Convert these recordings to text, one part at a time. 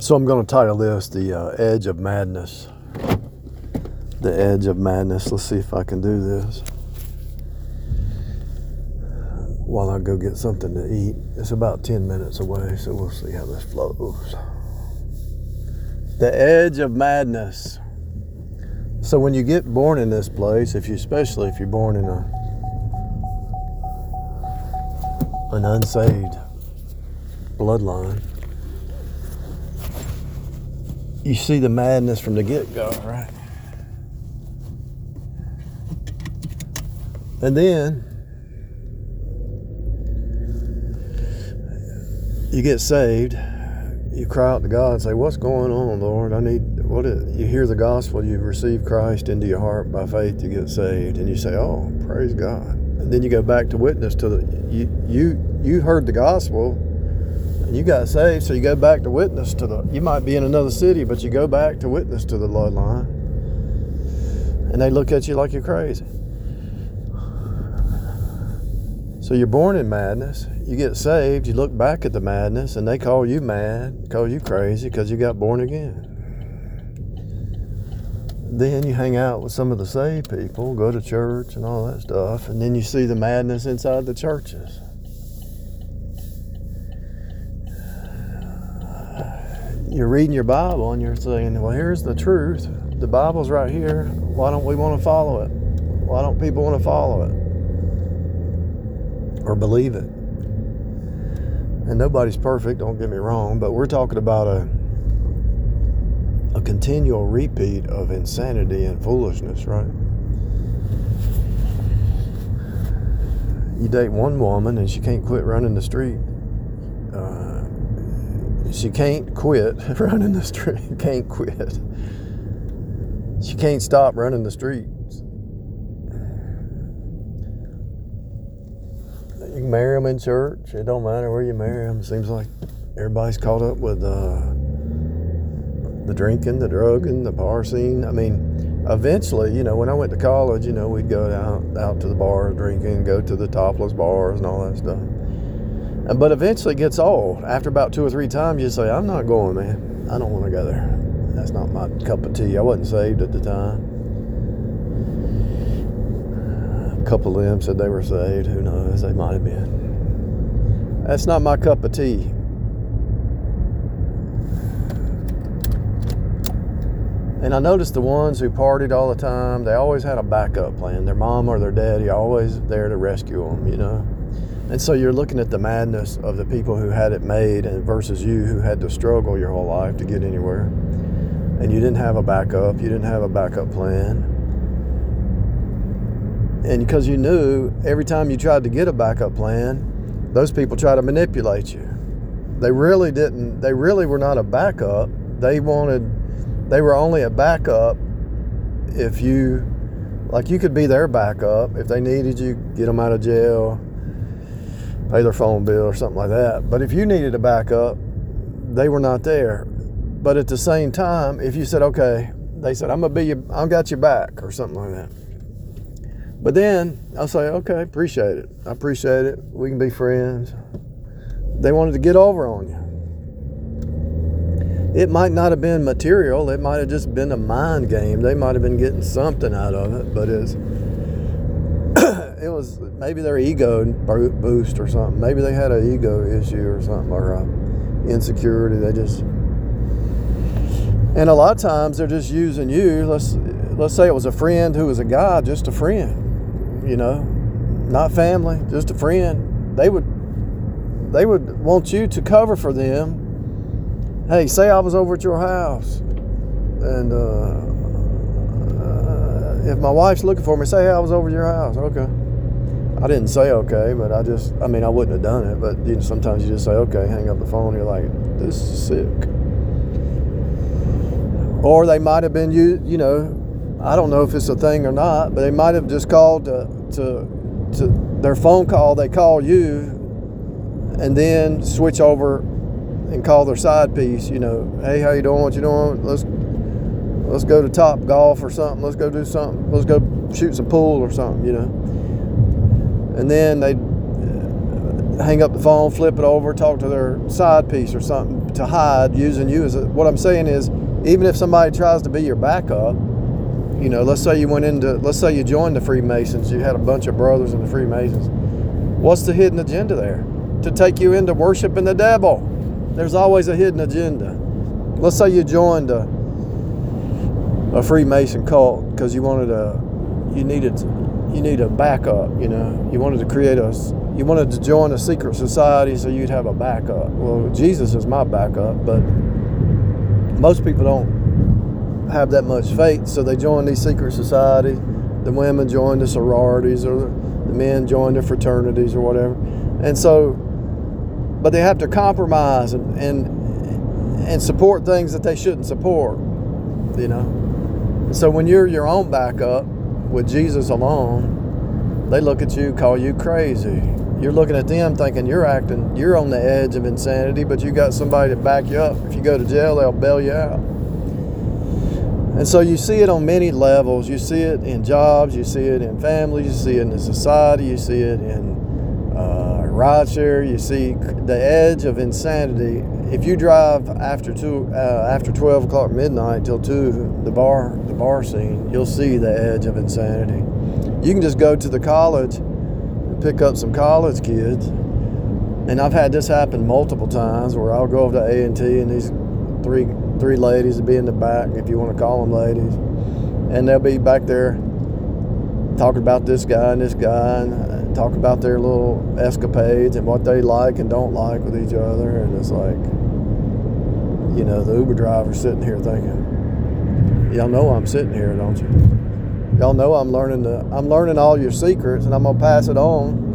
So I'm going to title this The Edge of Madness. The Edge of Madness. Let's see if I can do this while I go get something to eat. It's about 10 minutes away, so we'll see how this flows. The Edge of Madness. So when you get born in this place, especially if you're born in an unsaved bloodline, you see the madness from the get-go, right? And then you get saved, you cry out to God and say, what's going on, Lord? You hear the gospel, you receive Christ into your heart by faith, you get saved, and you say, oh, praise God. And then you go back to witness to you heard the gospel, and you got saved, so you go back to witness to you might be in another city, but you go back to witness to the bloodline, and they look at you like you're crazy. So you're born in madness, you get saved, you look back at the madness, and they call you mad, call you crazy because you got born again. Then you hang out with some of the saved people, go to church and all that stuff, and then you see the madness inside the churches. You're reading your Bible and you're saying, well, here's the truth. The Bible's right here. Why don't we want to follow it? Why don't people want to follow it or believe it? And nobody's perfect, don't get me wrong, but we're talking about a continual repeat of insanity and foolishness, right? You date one woman and she can't quit running the street. She can't quit running the street. Can't quit. She can't stop running the streets. You can marry them in church. It don't matter where you marry them. It seems like everybody's caught up with the drinking, the drugging, the bar scene. I mean, eventually, when I went to college, we'd go out to the bars drinking, go to the topless bars and all that stuff. But eventually it gets old. After about 2 or 3 times, you say, I'm not going, man. I don't want to go there. That's not my cup of tea. I wasn't saved at the time. A couple of them said they were saved. Who knows? They might have been. That's not my cup of tea. And I noticed the ones who partied all the time, they always had a backup plan. Their mom or their daddy always there to rescue them, And so you're looking at the madness of the people who had it made versus you who had to struggle your whole life to get anywhere. And you didn't have a backup. You didn't have a backup plan. And because you knew every time you tried to get a backup plan, those people try to manipulate you. They really were not a backup. They were only a backup if you could be their backup. If they needed you, get them out of jail, pay their phone bill or something like that. But if you needed a backup, they were not there. But at the same time, if you said, okay, they said, I've got your back or something like that. But then I'll say, okay, appreciate it. I appreciate it. We can be friends. They wanted to get over on you. It might not have been material. It might have just been a mind game. They might have been getting something out of it, but it was maybe their ego boost or something. Maybe they had an ego issue or something, or insecurity. And a lot of times they're just using you. Let's say it was a friend who was a guy, just a friend, not family, just a friend. They would want you to cover for them. Hey, say I was over at your house, and if my wife's looking for me, say, hey, I was over at your house. Okay. I didn't say okay, but I wouldn't have done it, but sometimes you just say, okay, hang up the phone, you're like, this is sick. Or they might have been, I don't know if it's a thing or not, but they might have just called to their phone call, they call you, and then switch over and call their side piece, hey, how you doing, what you doing, let's go to Top Golf or something, let's go do something, let's go shoot some pool or something, And then they hang up the phone, flip it over, talk to their side piece or something to hide, using you as what I'm saying is, even if somebody tries to be your backup, you know, let's say you joined the Freemasons, you had a bunch of brothers in the Freemasons. What's the hidden agenda there? To take you into worshiping the devil. There's always a hidden agenda. Let's say you joined a Freemason cult because you need a backup, you know. You wanted to join a secret society so you'd have a backup. Well, Jesus is my backup, but most people don't have that much faith, so they join these secret societies. The women join the sororities, or the men join the fraternities or whatever. And so, but they have to compromise and support things that they shouldn't support, you know. And so when you're your own backup with Jesus alone, they look at you, call you crazy. You're looking at them thinking you're on the edge of insanity, but you got somebody to back you up. If you go to jail, they'll bail you out. And so you see it on many levels. You see it in jobs, you see it in families, you see it in the society, you see it in rideshare, you see the edge of insanity. If you drive after 12 o'clock midnight till 2, the bar scene, you'll see the edge of insanity. You can just go to the college and pick up some college kids. And I've had this happen multiple times where I'll go over to A&T and these three ladies will be in the back, if you want to call them ladies, and they'll be back there talking about this guy and talk about their little escapades and what they like and don't like with each other. And it's like, you know, the Uber driver's sitting here thinking, y'all know I'm sitting here, don't you? Y'all know I'm learning all your secrets, and I'm gonna pass it on.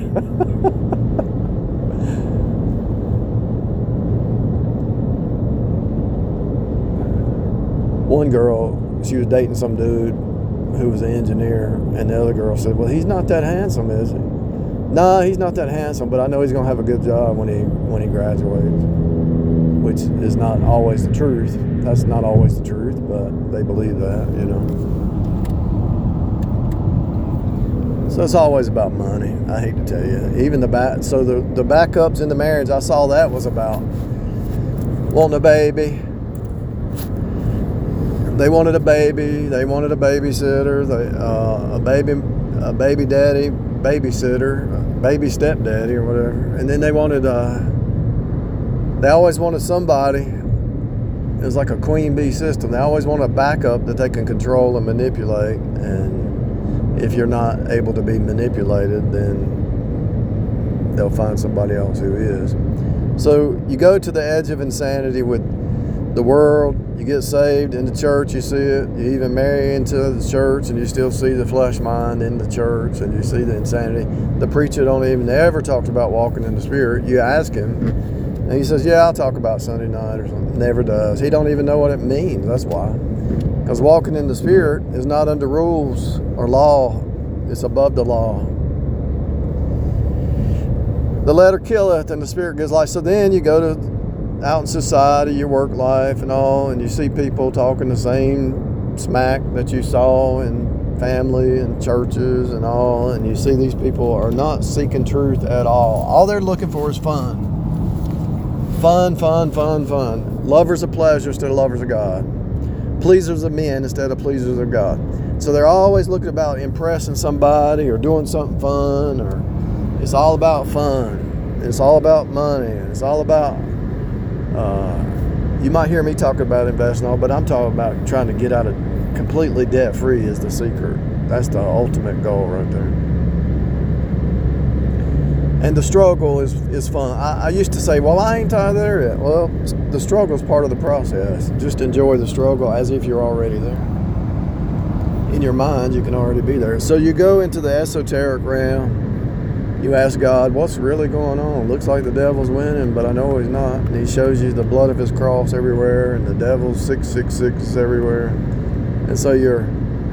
One girl, she was dating some dude who was an engineer, and the other girl said, well, he's not that handsome, is he? No, he's not that handsome, but I know he's going to have a good job when he graduates, which is not always the truth. That's not always the truth, but they believe that, you know. So it's always about money, I hate to tell you. Even the backups in the marriage, I saw that was about wanting a baby. They wanted a baby. They wanted a babysitter. A baby daddy, babysitter, baby stepdaddy, or whatever. And then they always wanted somebody. It was like a queen bee system. They always want a backup that they can control and manipulate. And if you're not able to be manipulated, then they'll find somebody else who is. So you go to the edge of insanity with the world. You get saved in the church, you see it. You even marry into the church, and you still see the flesh mind in the church, and you see the insanity. The preacher don't even ever talk about walking in the Spirit. You ask him, and he says, yeah, I'll talk about Sunday night or something. Never does. He don't even know what it means. That's why. Because walking in the Spirit is not under rules or law. It's above the law. The letter killeth, and the Spirit gives life. So then you go to out in society, your work life and all, and you see people talking the same smack that you saw in family and churches and all, and you see these people are not seeking truth at all. All they're looking for is fun. Fun. Lovers of pleasure instead of lovers of God. Pleasers of men instead of pleasers of God. So they're always looking about impressing somebody or doing something fun, or it's all about fun. It's all about money. It's all about you might hear me talking about investing all, but I'm talking about trying to get out of completely debt free is the secret. That's the ultimate goal right there. And the struggle is fun. I used to say, well, I ain't there yet. Well, the struggle is part of the process. Just enjoy the struggle as if you're already there. In your mind, you can already be there. So you go into the esoteric realm. You ask God, what's really going on? Looks like the devil's winning, but I know he's not. And he shows you the blood of his cross everywhere, and the devil's 666 everywhere. And so you're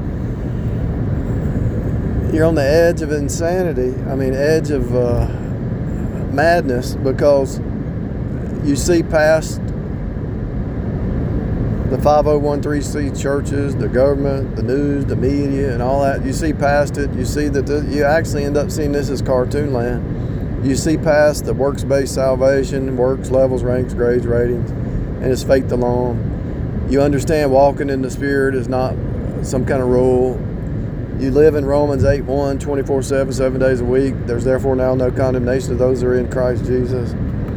on the edge of insanity. Edge of madness, because you see past the 501(c)(3) churches, the government, the news, the media, and all that. You see past it. You see that you actually end up seeing this as cartoon land. You see past the works-based salvation, works, levels, ranks, grades, ratings, and it's faith alone. You understand walking in the Spirit is not some kind of rule. You live in Romans 8:1, 24/7, 7 days a week. There's therefore now no condemnation to those who are in Christ Jesus.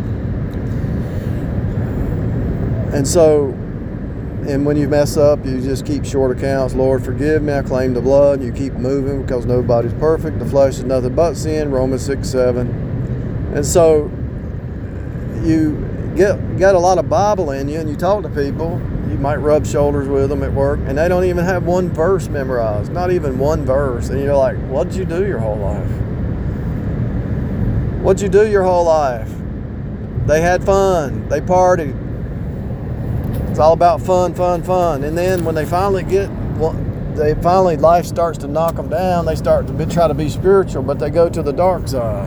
And when you mess up, you just keep short accounts. Lord, forgive me, I claim the blood. You keep moving because nobody's perfect. The flesh is nothing but sin, Romans 6:7. And so you got a lot of Bible in you, and you talk to people. You might rub shoulders with them at work, and they don't even have one verse memorized, not even one verse. And you're like, what did you do your whole life? What'd you do your whole life? They had fun. They partied. It's all about fun, fun, fun. And then when they finally life starts to knock them down, they start to try to be spiritual, but they go to the dark side.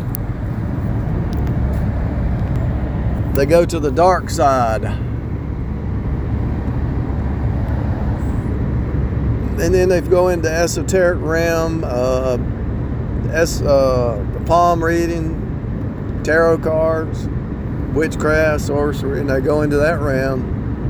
They go to the dark side. And then they go into esoteric realm, palm reading, tarot cards, witchcraft, sorcery, and they go into that realm.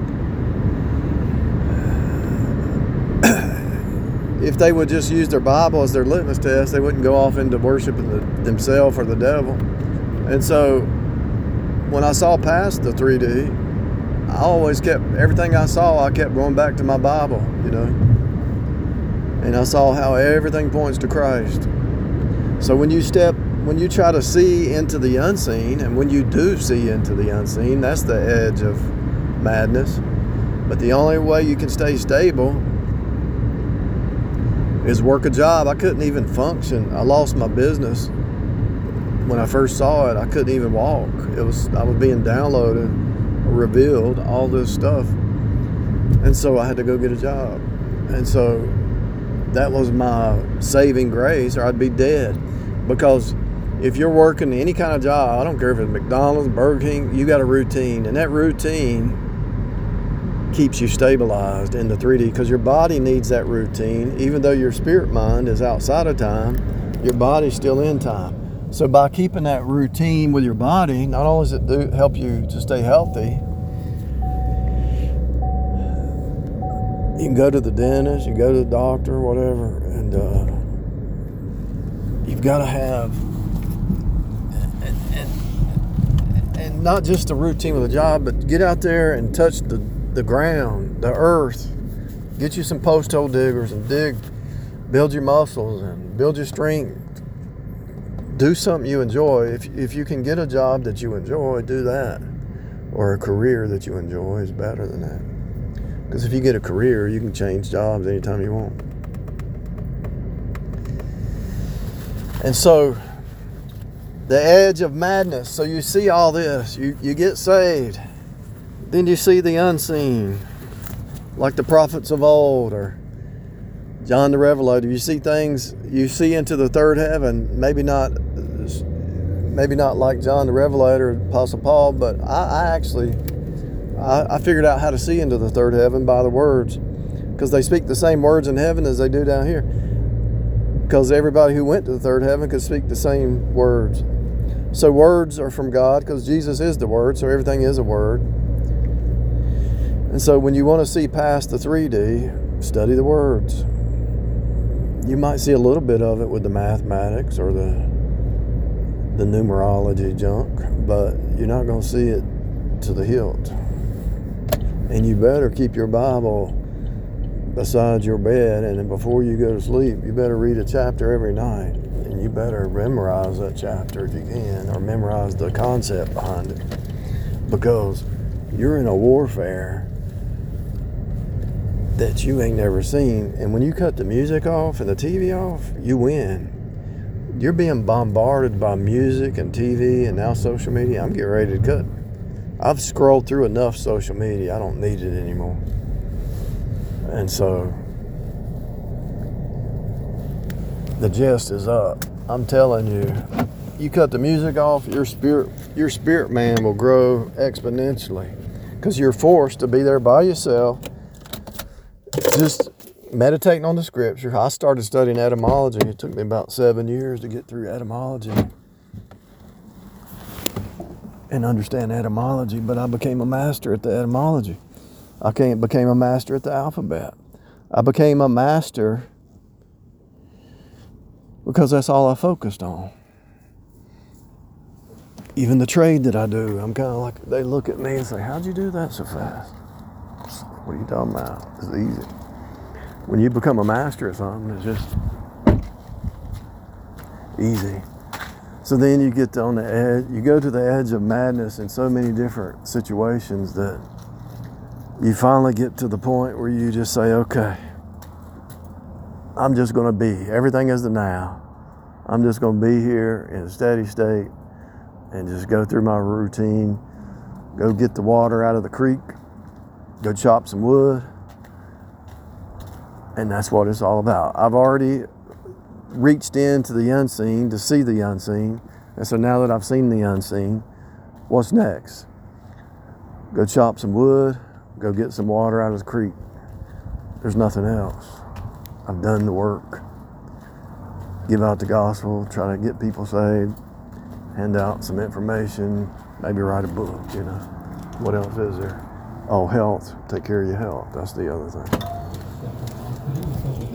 If they would just use their Bible as their litmus test, they wouldn't go off into worshiping themselves or the devil. And so when I saw past the 3D, I always kept, everything I saw, I kept going back to my Bible, you know. And I saw how everything points to Christ. So when you try to see into the unseen, and when you do see into the unseen, that's the edge of madness. But the only way you can stay stable is work a job. I couldn't even function. I lost my business when I first saw it. I couldn't even walk. I was being downloaded, revealed, all this stuff. And so I had to go get a job. And so that was my saving grace, or I'd be dead. Because if you're working any kind of job, I don't care if it's McDonald's, Burger King, you got a routine. And that routine keeps you stabilized in the 3D, because your body needs that routine. Even though your spirit mind is outside of time, your body's still in time. So by keeping that routine with your body, not only does it help you to stay healthy, you can go to the dentist, you go to the doctor, whatever, and you've got to have, and not just a routine with a job, but get out there and touch the ground, the earth. Get you some post hole diggers and dig, build your muscles and build your strength. Do something you enjoy. If you can get a job that you enjoy, do that. Or a career that you enjoy is better than that. Because if you get a career, you can change jobs anytime you want. And so, the edge of madness. So you see all this. You get saved. Then you see the unseen. Like the prophets of old, or John the Revelator. You see things, you see into the third heaven. Maybe not like John the Revelator, Apostle Paul, but I figured out how to see into the third heaven by the words, because they speak the same words in heaven as they do down here, because everybody who went to the third heaven could speak the same words. So words are from God, because Jesus is the Word, so everything is a word. And so when you want to see past the 3D, study the words. You might see a little bit of it with the mathematics or the numerology junk, but you're not going to see it to the hilt. And you better keep your Bible beside your bed, and then before you go to sleep, you better read a chapter every night. And you better memorize that chapter if you can, or memorize the concept behind it. Because you're in a warfare that you ain't never seen. And when you cut the music off and the TV off, you win. You're being bombarded by music and TV and now social media. I'm getting ready to cut. I've scrolled through enough social media. I don't need it anymore. And so the gist is up. I'm telling you, you cut the music off, your spirit man will grow exponentially, because you're forced to be there by yourself, just meditating on the scripture. I started studying etymology. It took me about 7 years to get through etymology. and understand etymology, but I became a master at the etymology. I became a master at the alphabet. I became a master because that's all I focused on. Even the trade that I do, I'm kind of like, they look at me and say, how'd you do that so fast? What are you talking about? It's easy. When you become a master of something, it's just easy. So then you get on the edge, you go to the edge of madness in so many different situations that you finally get to the point where you just say, okay, I'm just going to be. Everything is the now. I'm just going to be here in a steady state and just go through my routine, go get the water out of the creek, go chop some wood, and that's what it's all about. I've already reached into the unseen to see the unseen, and so now that I've seen the unseen, what's next? Go chop some wood, go get some water out of the creek. There's nothing else. I've done the work. Give out the gospel, try to get people saved, hand out some information, maybe write a book, you know. What else is there? Oh, health. Take care of your health. That's the other thing.